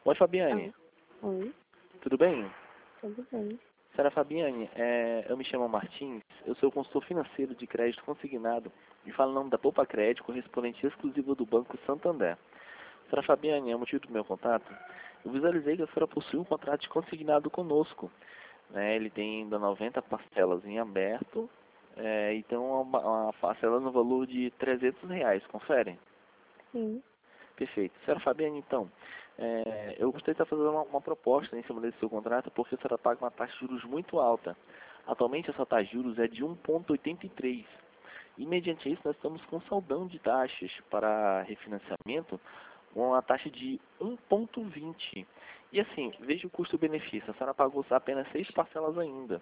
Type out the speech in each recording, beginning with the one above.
Oi, Fabiane. Ah, oi, Tudo bem? tudo bem. Senhora Fabiane, eu me chamo Martins, eu sou consultor financeiro de crédito consignado e falo em nome da Poupa Crédito, correspondente exclusivo do Banco Santander. Senhora Fabiane, é o motivo do meu contato. Eu visualizei que a senhora possui um contrato de consignado conosco. Né? Ele tem ainda 90 parcelas em aberto e tem uma parcela no valor de R$ 300, confere? Sim. Perfeito. Senhora Fabiane, então, eu gostaria de estar fazendo uma proposta em cima desse seu contrato, porque a senhora paga uma taxa de juros muito alta. Atualmente, essa taxa de juros é de 1,83. E, mediante isso, nós estamos com saldão de taxas para refinanciamento com uma taxa de 1,20. E, assim, veja o custo-benefício. A senhora pagou apenas 6 parcelas ainda.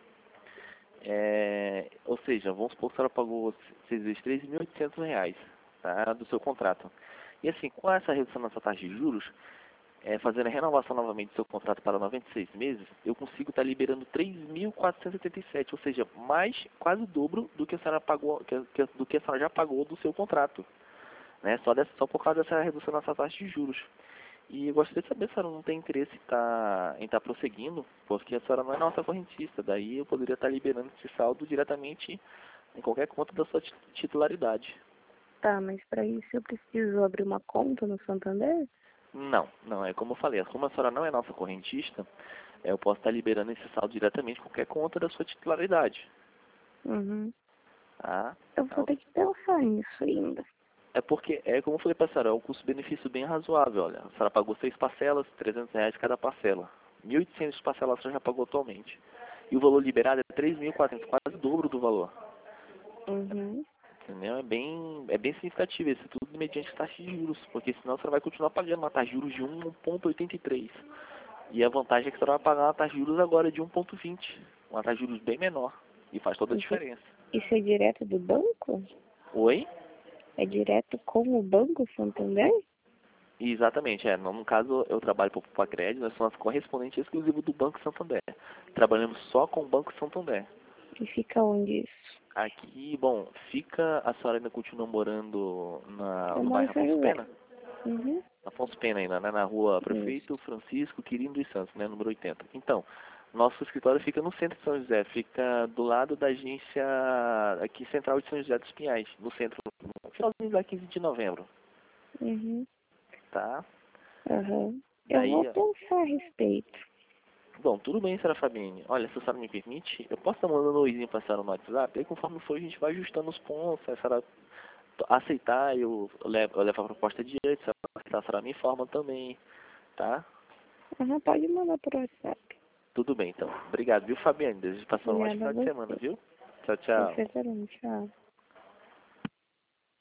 Ou seja, vamos supor que a senhora pagou 6 vezes R$ 3.800, tá, do seu contrato. E assim, com essa redução nessa taxa de juros, fazendo a renovação novamente do seu contrato para 96 meses, eu consigo estar liberando 3.477, ou seja, mais quase o dobro do que a senhora pagou, do que a senhora já pagou do seu contrato, né? Só por causa dessa redução nessa taxa de juros. E eu gostaria de saber se a senhora não tem interesse em estar prosseguindo, porque a senhora não é nossa correntista, daí eu poderia estar liberando esse saldo diretamente em qualquer conta da sua titularidade. Tá, mas para isso eu preciso abrir uma conta no Santander? Não, não, é como eu falei, como a senhora não é nossa correntista, eu posso estar liberando esse saldo diretamente em qualquer conta da sua titularidade, Uhum. tá? Eu vou Então, ter que pensar nisso ainda. é porque, como eu falei para a senhora, é um custo-benefício bem razoável, olha. A senhora pagou 6 parcelas, R$ 300 cada parcela. 1.800 parcelas a senhora já pagou atualmente. E o valor liberado é 3.400, quase o dobro do valor. Uhum. Entendeu? É bem significativo isso, tudo mediante taxa de juros, porque senão a senhora vai continuar pagando uma taxa de juros de 1,83. E a vantagem é que a senhora vai pagar uma taxa de juros agora de 1,20. Uma taxa de juros bem menor. E faz toda a Isso, diferença. isso é direto do banco? Oi? É direto com o Banco Santander? Exatamente, no caso eu trabalho para o Poupa-Crédito, nós somos correspondente exclusivo do Banco Santander. Trabalhamos só com o Banco Santander. E fica onde isso? Aqui, bom, a senhora ainda continua morando Eu no moro em bairro São Afonso José. Pena? Uhum. Afonso Pena ainda, né? Na rua Isso. Prefeito Francisco Quirino dos Santos, né? Número 80. Então, nosso escritório fica no centro de São José, fica do lado da agência aqui central de São José dos Pinhais, no centro, no finalzinho da 15 de novembro, Uhum. tá? Aham. Eu vou Daí, pensar a respeito. bom, tudo bem, senhora Fabiane. Olha, se a senhora me permite, eu posso estar mandando um oizinho para a senhora no WhatsApp, aí conforme for a gente vai ajustando os pontos, se a senhora aceitar, eu levo a proposta adiante, se ela aceitar, a senhora me informa também, tá? Aham, pode mandar por WhatsApp. Tudo bem, então. Obrigado, viu, Fabiane? Desejo passar um ótimo Obrigada a final de semana, você. viu? Tchau, tchau. Você também, tchau.